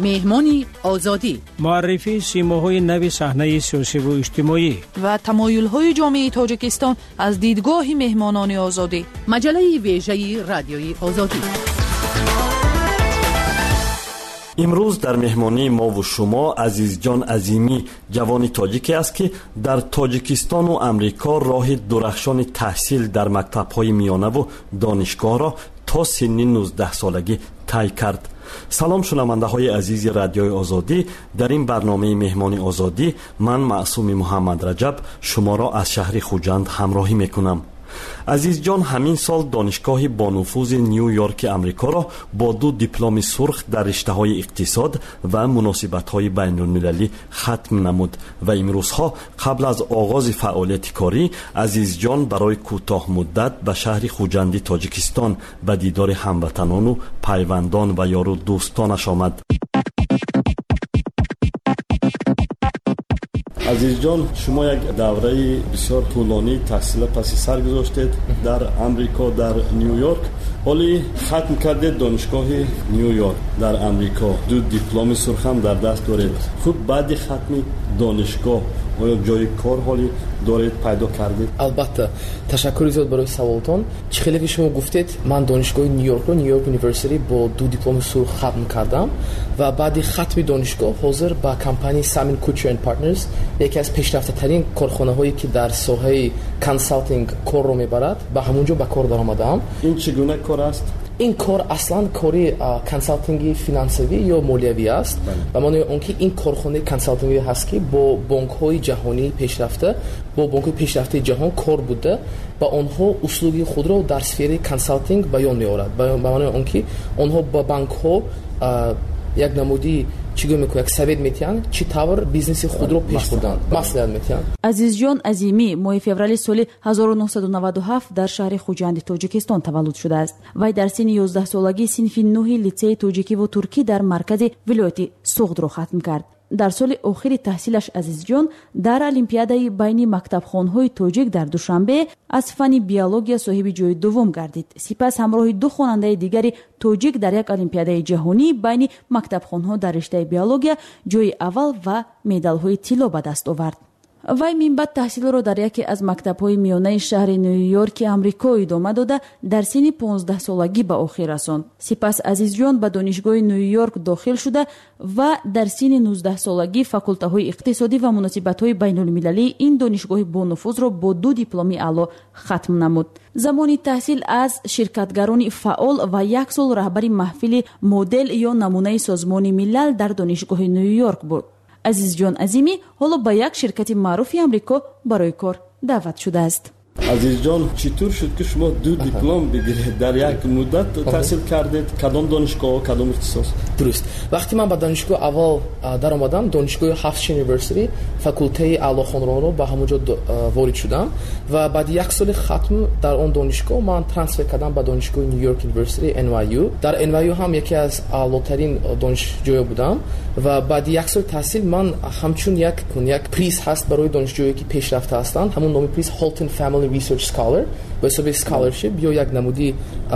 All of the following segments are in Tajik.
مهمانی آزادی، معرفی سیماهای نو صحنه سیاسی و اجتماعی و تمایل‌های جامعه تاجیکستان از دیدگاه مهمانان آزادی. مجله ویژه رادیوی آزادی. امروز در مهمانی ما و شما عزیزجان عظیمی جوانی تاجیکی است که در تاجیکستان و امریکا راه درخشان تحصیل در مکتب‌های میانه و دانشگاه را تا سن 19 سالگی طی کرد. سلام شنونده های عزیز رادیوی آزادی، در این برنامه مهمانی آزادی من معصوم محمد رجب شما را از شهر خوجند همراهی میکنم. عزیز جان همین سال دانشگاه با نفوذ نیویورک امریکا را با 2 دیپلم سرخ در رشته‌های اقتصاد و مناسبت‌های بین‌المللی ختم نمود و امروزها قبل از آغاز فعالیت کاری عزیز جان برای کوتاه مدت به شهر خوجندی تاجیکستان به دیدار هموطنان و پیوندان و یار و دوستانش آمد. عزیز جان، شما یک دوره بسیار طولانی تحصیل پس سر گذاشتید در امریکا، در نیویورک، ولی ختم کردید دانشگاه نیویورک در امریکا. 2 دیپلم سرخ هم در دست دارید. خب بعد ختم دانشگاه آیا جای کار حالی دارید پیدا کردید؟ البته تشکر زیاد برای سوالتون. خیلی که شما گفتید من دانشگاه نیویورک رو نیویورک یونیورسیتی با 2 دیپلم سرخ ختم کردم و بعد ختم دانشگاه حاضر با کمپانی سامین کوچر اند پارتنرز، یکی از پیشرفته ترین کارخانه هایی که در ساحه کنسالتینگ کار رو میبرد، به همونجا به کار درآمدم. این چگونه کار است؟ این کار اصلا کاری کنسالتینگی فینانسوی یا مالیوی است و معنی اون که این کارخانه کنسالتینگی هست که با بانک‌های جهانی پیشرفته، با بانک‌های پیشرفته جهان کار بوده و آنها اسلوب خود را در سفره کنسالتینگ بیان می‌آورد. به معنی اون که آنها با بانک‌ها یک نمودی چیگو میکنه، یک سوید میتین چی طور بیزنس خود رو پیش بردن مصلحت میتین. عزیز جان عظیمی ماه فوریه سال 1997 در شهر خوجند تاجیکستان تولد شده است. وی در سن 11 سالگی صنف 9 لیسه تاجیکی و ترکی در مرکز ولایت سوغد را ختم کرد. در سال آخر تحصیلش عزیز جان در المپیادای بین مکتبخانه‌های تاجیک در دوشنبه از فن بیولوژی صاحب جای دوم گردید. سپس همراه 2 خواننده دیگری تاجیک در یک المپیادای جهانی بین مکتبخانه‌ها در رشته بیولوژی جای اول و مدال‌های طلا به دست آورد. وی من بعد تحصیل را در یکی از مکتب‌های میانه شهر نیویورک آمریکا ادامه داده در سن 15 سالگی به آخر رساند. سپس عزیز جان به دانشگاه نیویورک داخل شده و در سن 19 سالگی فاکولته اقتصادی و مناسبت‌های بین‌المللی این دانشگاه با نفوذ را با 2 دیپلم اعلی ختم نمود. زمان تحصیل از شرکتگران فعال و 1 سال رهبر محفل مدل یا نمونه سازمان ملل در دانشگاه نیویورک بود. عزیز جان عظیمی حالا با یک شرکت معروف آمریکا برای کار دعوت شده است. عزیز جان، چطور شد که شما 2 دیپلم بگیرید؟ در یک مدت تحصیل کردید؟ کدام دانشگاه، کدام اختصاص؟ درست. وقتی من به دانشگاه اول در آمدم، دانشگاه هافشین یونیورسیتی، فاکولته اعلی خانرانی رو به همونجا وارد شدم و بعد 1 سال ختم در اون دانشگاه من ترانسفر کردم به دانشگاه نیویورک یونیورسیتی NYU. در NYU هم یکی از اعلاترین دانشجویان بودم و بعد 1 سال تحصیل من همچون یک پریز هست برای دانشجویی که پیشرفته هستند، همون نام پریز هالتون فامیلی ریسرچ اسکالر به حساب اسکالرشیپ یا یک نمودی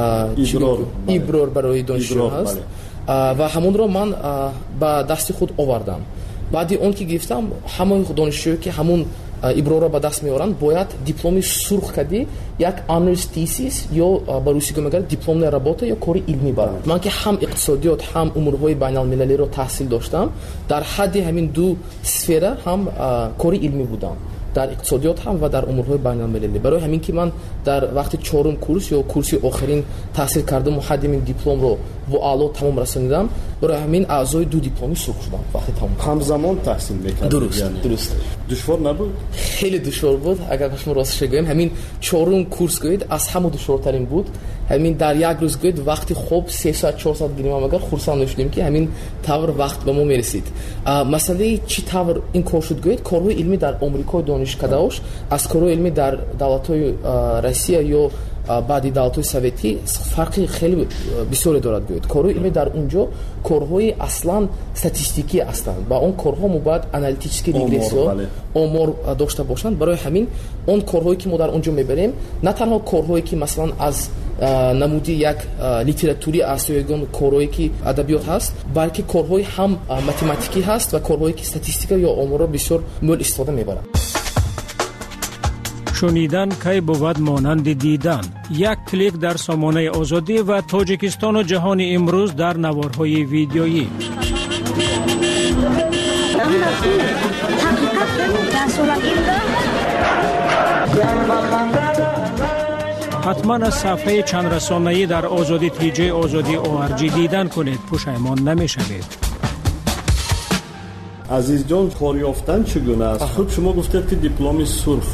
ایبرور برای دانشجو هست و همون رو من با دست خود آوردم. بعد اون که گفتم همون دانشجویی که همون ایبرور را به دست میارن باید دیپلم سرخ کردی، یک آنرز تیسیس یا با روسی میگن دیپلم رابطه یا کار علمی برند. من که هم اقتصادیات هم امورهای بین المللی رو تحصیل داشتم، در حد همین 2 سفره هم کار علمی بودم، در اقتصادیات هم و در امورهای بین المللی. برای همین که من در وقت 4م کورس یا کورسی آخرین تحصیل کردم و حد این دیپلم رو با اعلا تمام رسوندم، برای همین اعضای 2 دیپلمی سرخ شدم وقتی تمام. همزمان تحصیل می‌کردید؟ درست. دشوار نبود؟ خیلی دشوار بود. اگر شما راستش بگم همین 4م کورس گوید از همه دشوارترین بود. همین در یک روز گوید وقتی خوب 3 ساعت 4 ساعت گیریم اگر خرسند نشدیم که همین طور وقت به ما میرسید. مسئله چی طور این کار شد گوید کارهای علمی در آمریکا دانشکده‌اش از کارهای علمی در دولت‌های روسیه یا баъди давлатҳои советӣ фарқи хеле бисёре дорад гӯед. Корҳои илмӣ дар онҷо корҳои аслан статистикӣ ҳастанд. Ба он корҳо мо бояд аналитически регрессиё омор дошта бошанд. Барои ҳамин он корҳое ки мо дар онҷо мебарем на танҳо корҳое ки масалан аз намуди як литератури аст ё ягон корҳое ки адабиёт ҳаст, балки корҳои ҳам математикӣ ҳаст ва корҳое ки статистика ё оморро бисёр мӯл истифода мебаранд. шунидан кай бувад монанди дидан. Як клик дар сомонаи озодӣ ва Тоҷикистону ҷаҳони имрӯз дар наворҳои видеоӣ. ҳатман аз сафҳаи чандрасонаӣ дар озодӣ тиҷаи озодӣ ORG дидан кунед, пушаймон намешавед. азизҷон, кор ёфтан чӣ гуна аст? Худ шумо гуфтед ки дипломи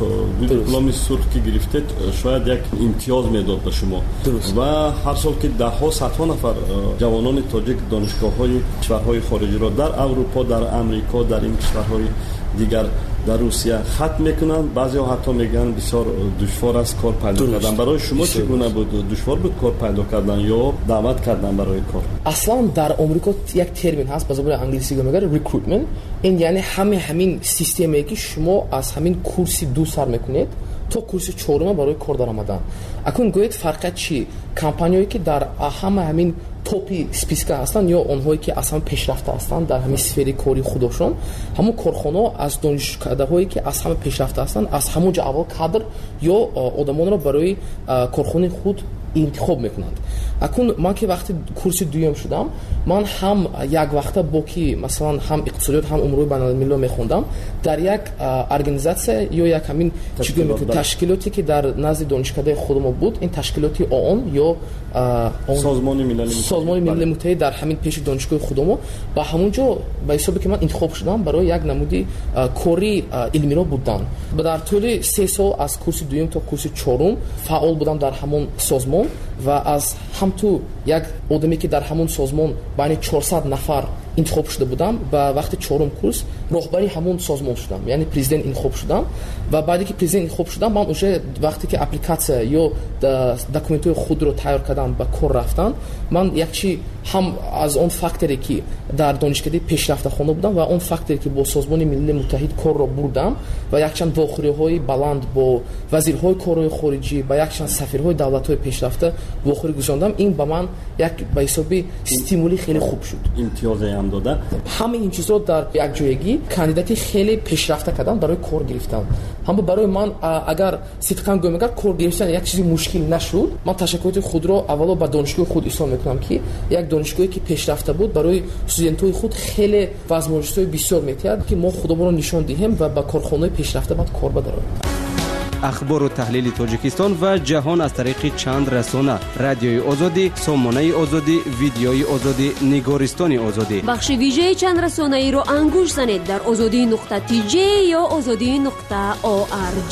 сурх ки гирифтед шояд як имтиёз медод ба шумо ва ҳар сол ки даҳҳо садҳо нафар ҷавонони тоҷик донишгоҳҳои кишварҳои хориҷиро дар аврупо, дар амрико, дар ин кишварҳои дигар, дар Русия хат мекунанд. Баъзеҳо ҳатто мегӯянд бисёр душвор аст кор пайдо кардан. Барои шумо чӣ гуна буд? Душвор буд кор пайдо кардан ё даъват кардан барои кор? Аслан дар Омрико як термин ҳаст ба забони англисӣ мегӯяд recruitment. ин яъне ҳамин системае ки шумо аз ҳамин курси 2 сар мекунед то курси 4 барои кор даромадан. Акун гӯед фарқият чӣ? Компаниёе ки дар ҳамин топи списка ҳастанд ё онҳое ки аз ҳама пешрафта ҳастанд дар ҳамин сфери кори худошон, ҳамон корхонаҳо аз донишкардаҳое ки аз ҳама пешрафта ҳастанд, аз ҳамонҷо аввал кадр ё одамонро барои корхонаи худ интихоб мекунанд. Акун ман ки вақти курси дуюм шудам, ман ҳам як вақта бо ки масалан ҳам иқтисодиёт, ҳам умурҳои байналмилалиро мехондам дар як организатсия ё як ҳамин ташкилоте ки дар назди донишкардаи худмо буд, ин ташкилоти ООН ё созмони милали муттаҳид дар ҳамин пеши донишгоҳи худмо, ба ҳамонҷо ба ҳисобе ки ман интихоб шудам барои як намуди кори илмиро будан. Дар тӯли 3 сол аз курси дуюм то курси 4 фаъол будам дар ҳамон созмон ва аз ҳамту як одаме ки дар ҳамон созмон байни 400 нафар интихоб шуда будам, ба вақти 4 курс роҳбари ҳамон созмон шудам, яъне президент интихоб шудам. Ва баъде ки президент интихоб шудам, ман уже вақте ки апликатсия ё документҳои худро тайёр кардам ба кор рафтан, ман якчи ҳам аз он факторе ки дар донишкардаи пешрафта хонда будам ва он факторе ки бо Созмони Миллии Муттаҳид корро бурдам ва якчанд вохӯриҳои баланд бо вазирҳои корҳои хориҷӣ, ба якчанд сафирҳои давлатҳои пешрафта вохӯрӣ гузарондам, ин ба ман як ба ҳисоби стимули хеле хуб шуд. Имтиёзе ҳам дода. ҳамаи ин чизҳо дар якҷоягӣ кандидати хеле пешрафта кардан барои кор гирифтан. ҳама барои ман агар сидқан гӯям, агар кор гирифтан як чизи мушкил нашуд, ман ташаккуроти худро аввало ба донишгоҳи худ изҳор мекунам ки як донишгоҳе ки пешрафта буд барои студентҳои худ хеле возможностҳои бисёр метиҳад ки мо худомонро нишон диҳем ва ба корхонаҳои пешрафта баъд кор бароем. ахбору таҳлили Тоҷикистон ва ҷаҳон аз тариқи чанд расона: радиои озодӣ, сомонаи озодӣ, видеои озодӣ, нигористони озодӣ. бахши вижеи чанд расонаиро ангуш занед дар озодӣ.tj ё озодӣ.org.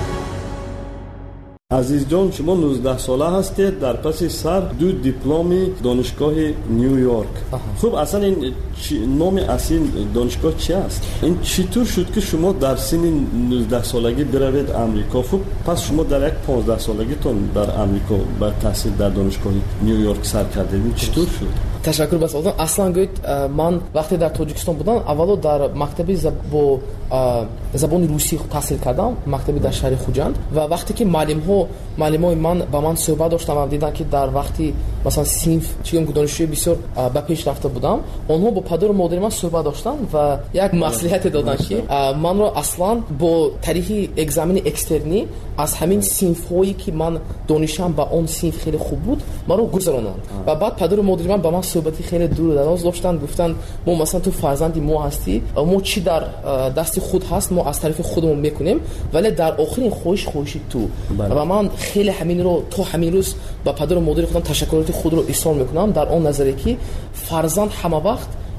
азизҷон, шумо 19 сола ҳастед, дар паси сар 2 дипломи донишгоҳи Нью-Йорк. Хуб, аслан ин номи асли донишгоҳ чи аст? Ин чӣ тур шуд ки шумо дар синни 19 солагӣ биравед Амрико? Хуб, пас шумо дар як 15 солагитон дар Амрико ба таҳсил дар донишгоҳи Нью-Йорк сар кардед. Ин чӣ тур шуд? Ташаккур ба суолатон. Аслан гӯед, ман вақте дар Тоҷикистон будам, аввало дар мактаби бо забони русӣ таҳсил кардам, мактаби дар шаҳри Хуҷанд, ва вақте ки маълимои ман ба ман суҳбат доштам ва диданд ки дар вақти масалан синф чигам донишҷӯи бисёр ба пеш рафта будам, онҳо бо падару модари ман суҳбат доштанд ва як маслиҳате доданд ки манро аслан бо тариқи экзамени экстернӣ аз ҳамин синфҳое ки ман донишам ба он синф хеле хуб буд, маро гузаронанд. Ва баъд падару модари ман ба ман суҳбати хеле дур дароз доштанд, гуфтанд мо масалан ту фарзанди мо ҳастӣ, мо чӣ дар дасти худ ҳаст мо аз тарафи худмон мекунем, вале дар охирин хоҳиши ту. Ва ман хеле ҳаминро то ҳамин рӯз ба падару модари худам ташаккуроти худро изҳор мекунам дар он назарие ки фарзанд ҳама вақт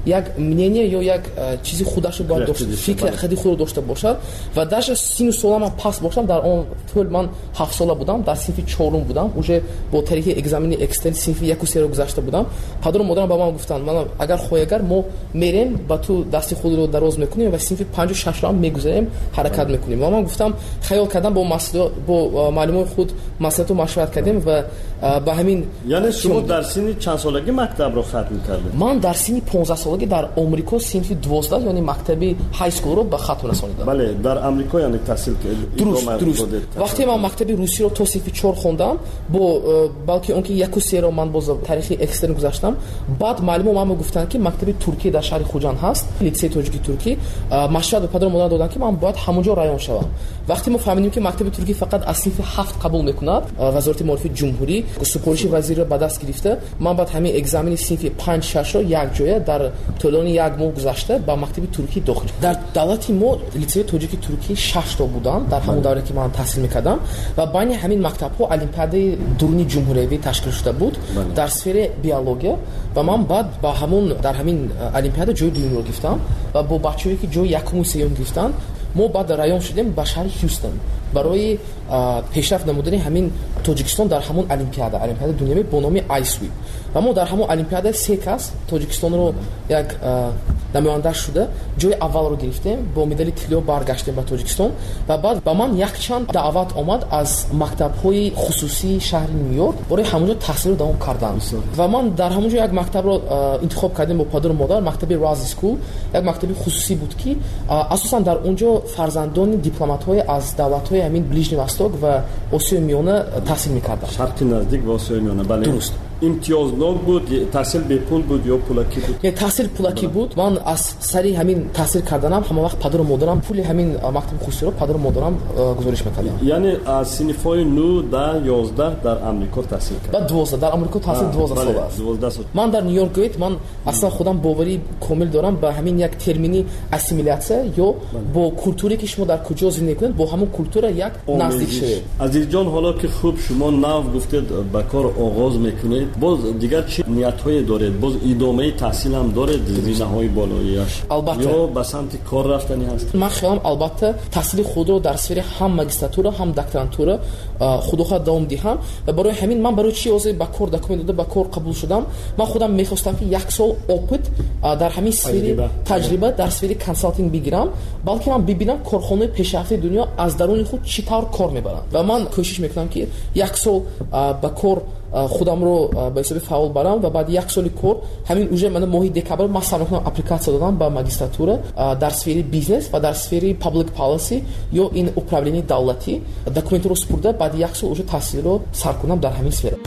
як мнение ё як чизи худашо бояд дошт, фикр хади худро дошта бошад ва даже сину солама паст бошам. Дар он тӯл ман 7 сола будам, дар синфи 4 будам, уже бо тариқи экзамени экстерн синфи 1-3 гузашта будам. падару модарам ба ман гуфтанд ман агар хоягар мо мерем ба ту дасти худро дароз мекунем ва синфи 5-6 ро мегузарем ҳаракат мекунем. ва ман гуфтам хаёл кардам бо маълумои худ маслиҳату машварат кардем ва ба ҳамин. яъне шумо дар синни чанд солагӣ мактабро хатм кардед? ман дар синни 15 солагӣ дар омрико синфи 12 яъне мактаби ҳай скулро ба хатм расонидам. бале дар амрико яъне таҳсил дуруст. вақте ман мактаби русиро то синфи 4 хондам, бо балки он ки 1-3 ро ман боз таърихи экстерн гузаштам. баъд маълумо ман гуфтанд ки мактаби туркӣ дар шаҳри хуҷанд ҳаст, литсеи тоҷики туркӣ. машварат ба падару модар доданд ки ман бояд ҳамонҷо район шавам. вақте мо фаҳмидем ки мактаби туркӣ фақат аз синфи 7 қабул мекунад, вазорати маорифи ҷумҳурӣ супориши вазирро ба даст гирифта, ман баъд ҳамин экзамени синфи 5-6 ро якҷоя дар тӯлони 1 моҳ гузашта ба мактаби туркӣ дохил. дар давлати мо литсеи тоҷики туркӣ 6 то буданд дар ҳамон давре ки ман таҳсил мекардам ва байни ҳамин мактабҳо олимпиадаи дуруни ҷумҳуриявӣ ташкил шуда буд дар сфераи биология ва ман баъд ба ҳамон дар ҳамин олимпиада ҷои дуюмро гирифтам ва бо бачаҳое ки ҷои 1-ум 3-ум гирифтанд мо баъд район шудем ба шаҳри Ҳюстон барои пешрафт намудани ҳамин Тоҷикистон дар ҳамон олимпиада дуниявӣ бо номи ISWIP. ва мо дар ҳамон олимпиада 3 кас Тоҷикистонро як намоянда шуда ҷои аввалро гирифтем, бо медали тиллё баргаштем ба Тоҷикистон ва баъд ба ман якчанд даъват омад аз мактабҳои хусусии шаҳри Нью-Йорк барои ҳамонҷо таҳсилро давом кардан. ва ман дар ҳамонҷо як мактабро интихоб кардем бо падару модар, мактаби Razi School, як мактаби хусусӣ буд ки асосан дар онҷо фарзандони дипломатҳои аз давлатҳои ҳамин Ближний Восток ва Осиёи Миёна таҳсил мекарданд. шарқи наздик ва Осиёи Миёна. бале дуруст. имтиёзнок буд, таҳсил бепул буд ё пулакӣ буд? таҳсил пулакӣ буд. ман аз сари ҳамин таҳсил карданам ҳама вақт падару модарам пули ҳамин мактаби хусусиро падару модарам гузориш мекардам. яъне аз синфҳои 9, 10, 11 дар амрико таҳсил кард? ба 12 дар амрико таҳсил 12 сол аст. 12 сол. ман дар Нью-Йорк гӯед ман аслан худам боварӣ комил дорам ба ҳамин як термини ассимилятсия ё бо культуре ки шумо дар куҷо зиндагӣ кунед бо ҳамон культура як наздик шавед. азизҷон, ҳоло ки хуб шумо нав гуфтед ба кор оғоз мекунед, боз дигар чӣ ниятҳое доред? боз идомаи таҳсилам доред зинаҳои болоияш? албатта. ё ба самти кор рафтани ҳаст? ман хелам албатта таҳсили худро дар сфераи ҳам магистратура ҳам докторантура худоҳоя давом диҳам ва барои ҳамин ман барои чӣ озӣ ба кор документ дода ба кор қабул шудам. ман худам мехостам ки 1 сол опыт дар ҳамин сфери таҷриба дар сфери консалтинг бигирам, балки ман бибинам корхонаи пешрафти дунё аз даруни худ чӣ тавр кор мебаранд ва ман кӯшиш мекунам ки 1 сол ба кор худамро ба ҳисоби фаъол барам ва баъди 1 соли кор ҳамин уже мана моҳи декабр ман сар мекунам апликатсия додам ба магистратура дар сфери бизнес ва дар сфери public policy ё ин управлении давлатӣ документро супурда баъди 1 сол уже таҳсилро сар кунам дар ҳамин сфера.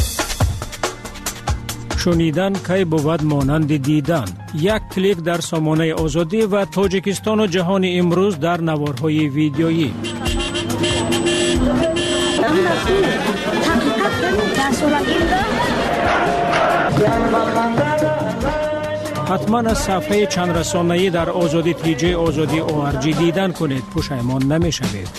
шунидан кай бувад монанди дидан. як клик дар сомонаи озодӣ ва Тоҷикистону ҷаҳони имрӯз дар наворҳои видеоӣ. ҳатман аз сафҳаи чандрасонаӣ дар озоди тиҷаи озоди ORG дидан кунед, пушаймон намешавед.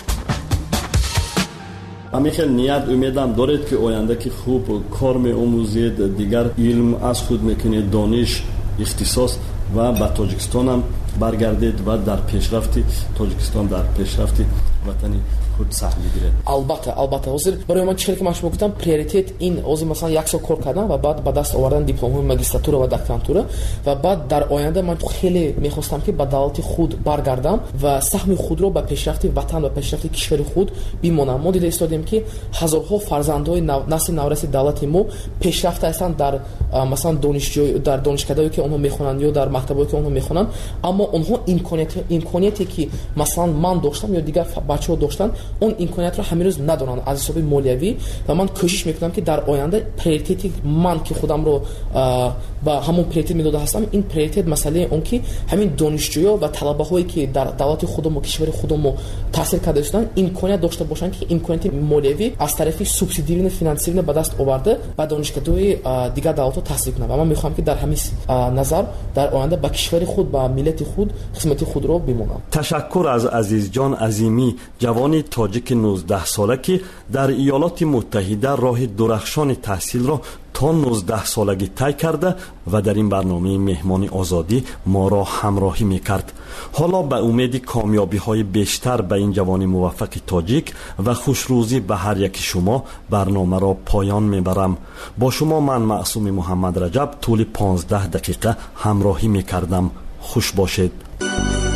ҳамин ният умедам доред ки оянда ки хуб кор меомӯзед, дигар илм аз худ мекунед, дониш, ихтисос ва ба Тоҷикистонам баргардед ва дар пешрафти Тоҷикистон дар пешрафти ватани худ саҳм бигиред. албатта ҳозир барои ман чӣ ки ман шумо гуфтам приоритет ин ҳозир масалан 1 сол кор кардан ва баъд ба даст овардан дипломҳои магистратура ва докторантура ва баъд дар оянда ман хеле мехостам ки ба давлати худ баргардам ва саҳми худро ба пешрафти ватан ва пешрафти кишвари худ бимонам. мо дида истодем ки ҳазорҳо фарзандҳои насли навраси давлати мо пешрафта ҳастанд дар масалан дар донишкадаҳое ки онҳо мехонанд ё дар мактабҳое ки онҳо мехонанд, аммо онҳо имконияте ки масалан ман доштам ё дигар бачаҳо доштанд он имкониятро ҳамирӯз надоранд аз ҳисоби молиявӣ ва ман кӯшиш мекунам ки дар оянда приоритети ман ки худамро ба ҳамон приоритет медода ҳастам, ин приоритет масъалаи он ки ҳамин донишҷӯё ва талабаҳое ки дар давлати худмо кишвари худмо таҳсил карда истоданд имконият дошта бошанд ки имконияти молиявӣ аз тарафи субсидирование финансирование ба даст оварда ба донишгаҳои дигар давлатҳо таҳсил кунанд ва ман мехоҳам ки дар ҳамин назар дар оянда ба кишвари худ ба миллати худ хизмати худро бимонам. ташаккур аз азизҷон Азимӣ, ҷавони تاجیک 19 ساله که در ایالات متحده راه درخشان تحصیل را تا 19 سالگی طی کرده و در این برنامه مهمان آزادی ما را همراهی میکرد. حالا به امید کامیابی های بیشتر به این جوان موفق تاجیک و خوشروزی به هر یک شما برنامه را پایان میبرم. با شما من معصوم محمد رجب طول 15 دقیقه همراهی میکردم. خوش باشید.